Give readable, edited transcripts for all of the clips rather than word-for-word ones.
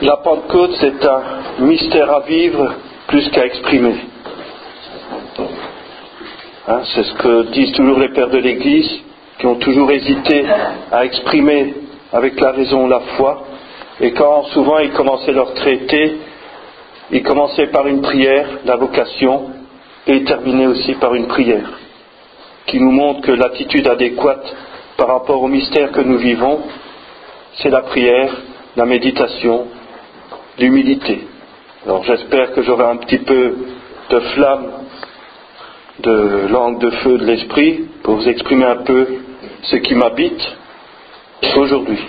La Pentecôte, c'est un mystère à vivre plus qu'à exprimer. C'est ce que disent toujours les pères de l'Église, qui ont toujours hésité à exprimer avec la raison la foi. Et quand souvent ils commençaient leur traité, ils commençaient par une prière, la vocation, et ils terminaient aussi par une prière, qui nous montre que l'attitude adéquate par rapport au mystère que nous vivons, c'est la prière, la méditation, l'humilité. Alors j'espère que j'aurai un petit peu de flamme, de langue de feu de l'esprit pour vous exprimer un peu ce qui m'habite aujourd'hui.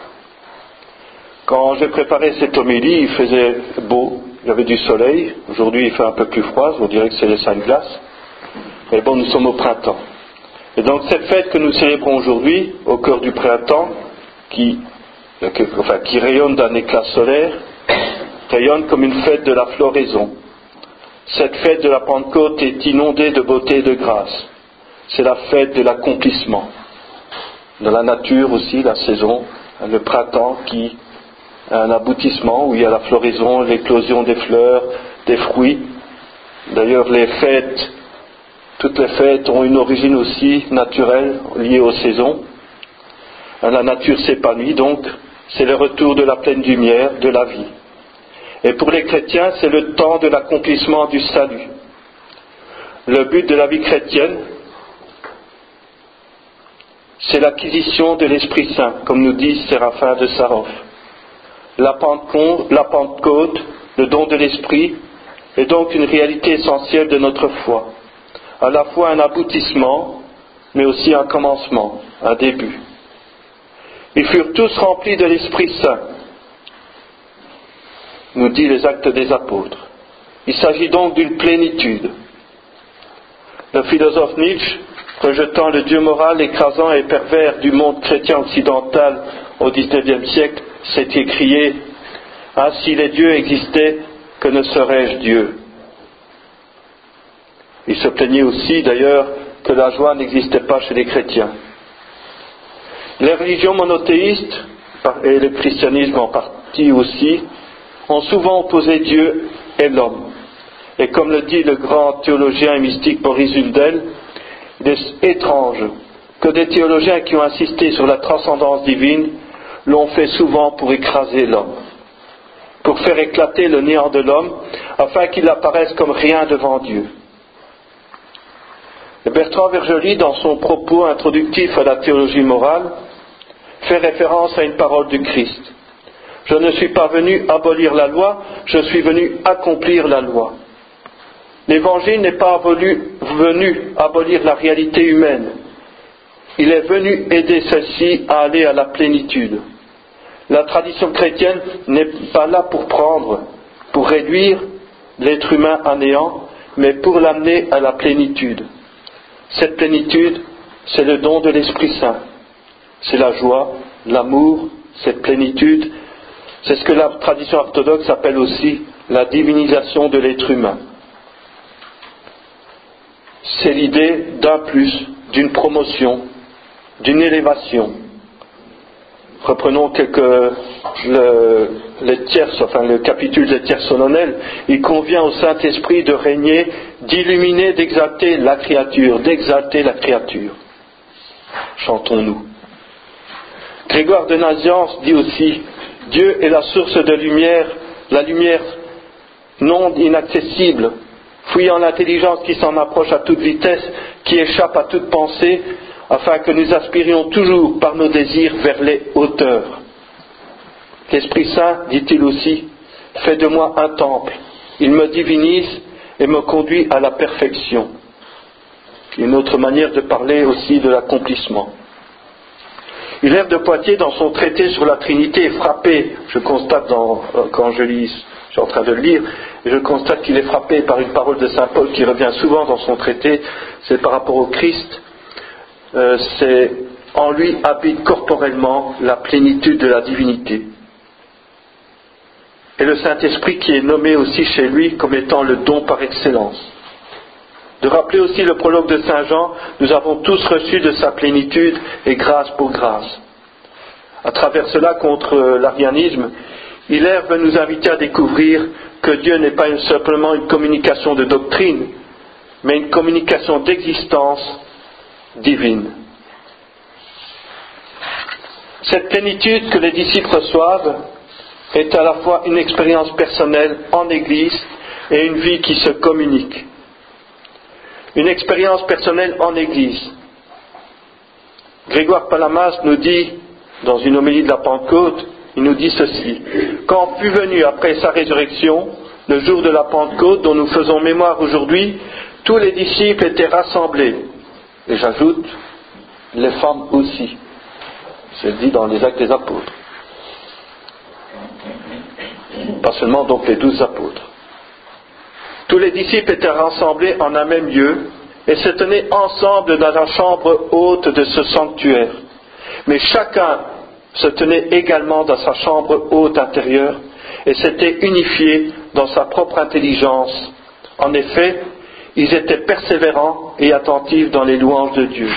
Quand j'ai préparé cette homélie, il faisait beau, il y avait du soleil. Aujourd'hui il fait un peu plus froid, on dirait que c'est les saintes glaces. Mais bon, nous sommes au printemps. Et donc cette fête que nous célébrons aujourd'hui, au cœur du printemps, qui rayonne d'un éclat solaire, rayonne comme une fête de la floraison. Cette fête de la Pentecôte est inondée de beauté et de grâce. C'est la fête de l'accomplissement. Dans la nature aussi, la saison, le printemps qui a un aboutissement où il y a la floraison, l'éclosion des fleurs, des fruits. D'ailleurs, toutes les fêtes ont une origine aussi naturelle liée aux saisons. La nature s'épanouit donc, c'est le retour de la pleine lumière, de la vie. Et pour les chrétiens, c'est le temps de l'accomplissement du salut. Le but de la vie chrétienne, c'est l'acquisition de l'Esprit Saint, comme nous dit Séraphin de Sarov. La Pentecôte, le don de l'Esprit, est donc une réalité essentielle de notre foi. À la fois un aboutissement, mais aussi un commencement, un début. Ils furent tous remplis de l'Esprit Saint, nous dit les Actes des Apôtres. Il s'agit donc d'une plénitude. Le philosophe Nietzsche, rejetant le Dieu moral écrasant et pervers du monde chrétien occidental au XIXe siècle, s'est écrié « Ah, si les dieux existaient, que ne serais-je Dieu ?» Il se plaignait aussi d'ailleurs que la joie n'existait pas chez les chrétiens. Les religions monothéistes, et le christianisme en partie aussi, ont souvent opposé Dieu et l'homme. Et comme le dit le grand théologien et mystique Boris Huldel, il est étrange que des théologiens qui ont insisté sur la transcendance divine l'ont fait souvent pour écraser l'homme, pour faire éclater le néant de l'homme, afin qu'il apparaisse comme rien devant Dieu. Et Bertrand Vergely, dans son propos introductif à la théologie morale, fait référence à une parole du Christ. « Je ne suis pas venu abolir la loi, je suis venu accomplir la loi. » L'Évangile n'est pas venu abolir la réalité humaine. Il est venu aider celle-ci à aller à la plénitude. La tradition chrétienne n'est pas là pour réduire l'être humain à néant, mais pour l'amener à la plénitude. Cette plénitude, c'est le don de l'Esprit Saint. C'est la joie, l'amour, cette plénitude. C'est ce que la tradition orthodoxe appelle aussi la divinisation de l'être humain. C'est l'idée d'un plus, d'une promotion, d'une élévation. Reprenons le capitule des tiers solennels. Il convient au Saint-Esprit de régner, d'illuminer, d'exalter la créature, Chantons-nous. Grégoire de Nazianze dit aussi: Dieu est la source de lumière, la lumière non inaccessible, fouillant l'intelligence qui s'en approche à toute vitesse, qui échappe à toute pensée, afin que nous aspirions toujours par nos désirs vers les hauteurs. L'Esprit Saint, dit-il aussi, fait de moi un temple, il me divinise et me conduit à la perfection. Une autre manière de parler aussi de l'accomplissement. Hilaire de Poitiers, dans son traité sur la Trinité, est frappé, je constate quand je lis, je suis en train de le lire, et je constate qu'il est frappé par une parole de saint Paul qui revient souvent dans son traité, c'est par rapport au Christ, c'est en lui habite corporellement la plénitude de la divinité. Et le Saint-Esprit qui est nommé aussi chez lui comme étant le don par excellence. De rappeler aussi le prologue de Saint Jean, nous avons tous reçu de sa plénitude et grâce pour grâce. À travers cela, contre l'arianisme, Hilaire veut nous inviter à découvrir que Dieu n'est pas simplement une communication de doctrine, mais une communication d'existence divine. Cette plénitude que les disciples reçoivent est à la fois une expérience personnelle en Église et une vie qui se communique. Une expérience personnelle en Église. Grégoire Palamas nous dit, dans une homélie de la Pentecôte, il nous dit ceci: quand fut venu après sa résurrection, le jour de la Pentecôte dont nous faisons mémoire aujourd'hui, tous les disciples étaient rassemblés. Et j'ajoute, les femmes aussi. C'est dit dans les Actes des Apôtres. Pas seulement donc les 12 apôtres. Tous les disciples étaient rassemblés en un même lieu et se tenaient ensemble dans la chambre haute de ce sanctuaire. Mais chacun se tenait également dans sa chambre haute intérieure et s'était unifié dans sa propre intelligence. En effet, ils étaient persévérants et attentifs dans les louanges de Dieu.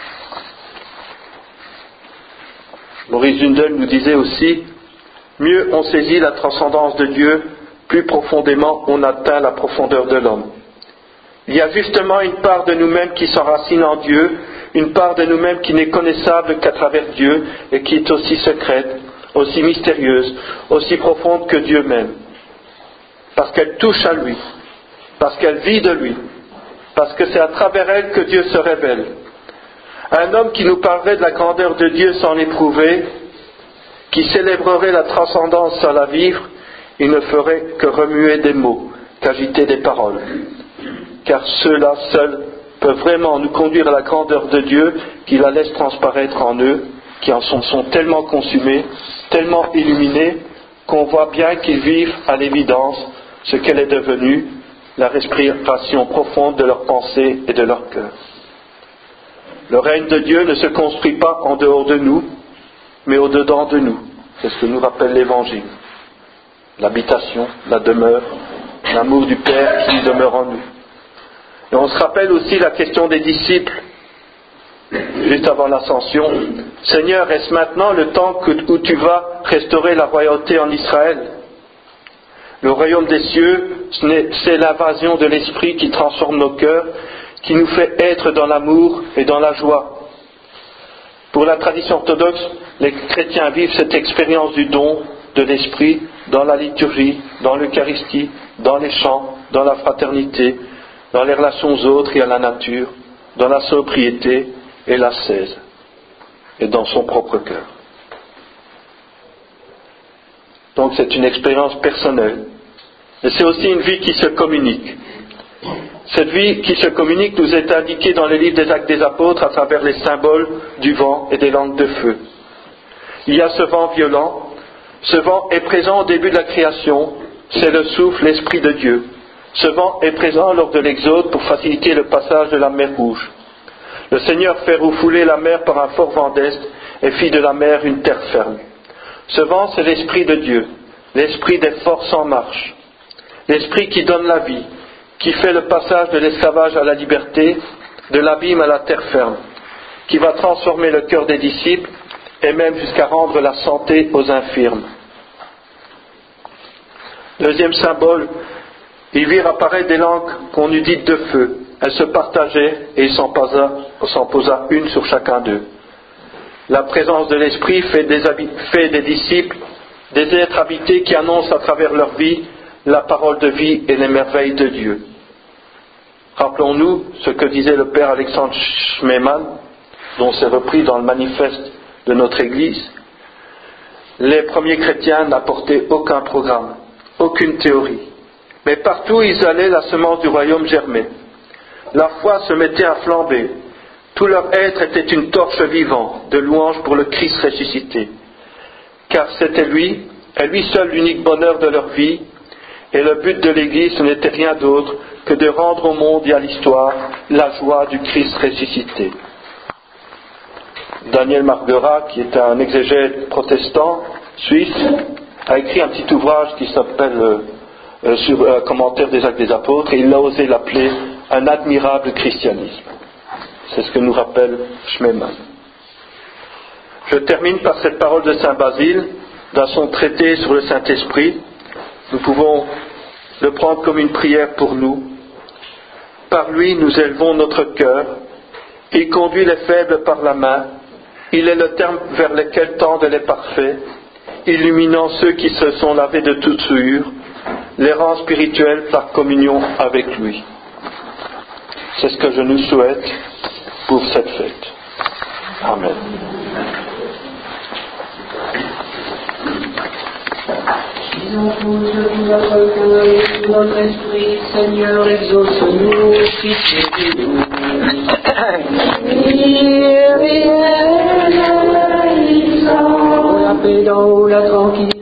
Maurice Zundel nous disait aussi: mieux on saisit la transcendance de Dieu, plus profondément on atteint la profondeur de l'homme. Il y a justement une part de nous-mêmes qui s'enracine en Dieu, une part de nous-mêmes qui n'est connaissable qu'à travers Dieu et qui est aussi secrète, aussi mystérieuse, aussi profonde que Dieu même. Parce qu'elle touche à lui, parce qu'elle vit de lui, parce que c'est à travers elle que Dieu se révèle. Un homme qui nous parlerait de la grandeur de Dieu sans l'éprouver, qui célébrerait la transcendance sans la vivre, il ne ferait que remuer des mots, qu'agiter des paroles. Car ceux-là seuls peuvent vraiment nous conduire à la grandeur de Dieu, qui la laisse transparaître en eux, qui en sont tellement consumés, tellement illuminés, qu'on voit bien qu'ils vivent à l'évidence ce qu'elle est devenue, la respiration profonde de leurs pensées et de leur cœur. Le règne de Dieu ne se construit pas en dehors de nous, mais au-dedans de nous. C'est ce que nous rappelle l'Évangile. L'habitation, la demeure, l'amour du Père qui demeure en nous. Et on se rappelle aussi la question des disciples, juste avant l'ascension. Seigneur, est-ce maintenant le temps où tu vas restaurer la royauté en Israël? Le royaume des cieux, c'est l'invasion de l'Esprit qui transforme nos cœurs, qui nous fait être dans l'amour et dans la joie. Pour la tradition orthodoxe, les chrétiens vivent cette expérience du don de l'Esprit dans la liturgie, dans l'Eucharistie, dans les chants, dans la fraternité, dans les relations aux autres et à la nature, dans la sobriété et l'ascèse, et dans son propre cœur. Donc c'est une expérience personnelle, et c'est aussi une vie qui se communique. Cette vie qui se communique nous est indiquée dans les livres des Actes des Apôtres à travers les symboles du vent et des langues de feu. Il y a ce vent violent. Ce vent est présent au début de la création. C'est le souffle, l'Esprit de Dieu. Ce vent est présent lors de l'Exode pour faciliter le passage de la mer Rouge. Le Seigneur fait refouler la mer par un fort vent d'est et fit de la mer une terre ferme. Ce vent, c'est l'Esprit de Dieu, l'Esprit des forces en marche, l'Esprit qui donne la vie, qui fait le passage de l'esclavage à la liberté, de l'abîme à la terre ferme, qui va transformer le cœur des disciples et même jusqu'à rendre la santé aux infirmes. Deuxième symbole, ils virent apparaître des langues qu'on eût dites de feu. Elles se partageaient et il s'en posa une sur chacun d'eux. La présence de l'Esprit fait des disciples des êtres habités qui annoncent à travers leur vie la parole de vie et les merveilles de Dieu. Rappelons-nous ce que disait le père Alexandre Schmemann, dont c'est repris dans le manifeste de notre Église. Les premiers chrétiens n'apportaient aucun programme, aucune théorie. Mais partout où ils allaient, la semence du royaume germait. La foi se mettait à flamber. Tout leur être était une torche vivante de louange pour le Christ ressuscité. Car c'était lui, et lui seul l'unique bonheur de leur vie, et le but de l'Église ce n'était rien d'autre que de rendre au monde et à l'histoire la joie du Christ ressuscité. Daniel Marguerat, qui est un exégète protestant suisse, a écrit un petit ouvrage qui s'appelle sur un commentaire des Actes des Apôtres, et il a osé l'appeler un admirable christianisme. C'est ce que nous rappelle Schmemann. Je termine par cette parole de saint Basile. dans son traité sur le Saint-Esprit. Nous pouvons le prendre comme une prière pour nous. Par lui, nous élevons notre cœur. Il conduit les faibles par la main. Il est le terme vers lequel tendent les parfaits, illuminant ceux qui se sont lavés de toute souillure, les rend spirituels par communion avec lui. C'est ce que je nous souhaite pour cette fête. Amen. Notre esprit, Seigneur, exauce-nous, pitié-nous. La paix d'en haut, la tranquillité.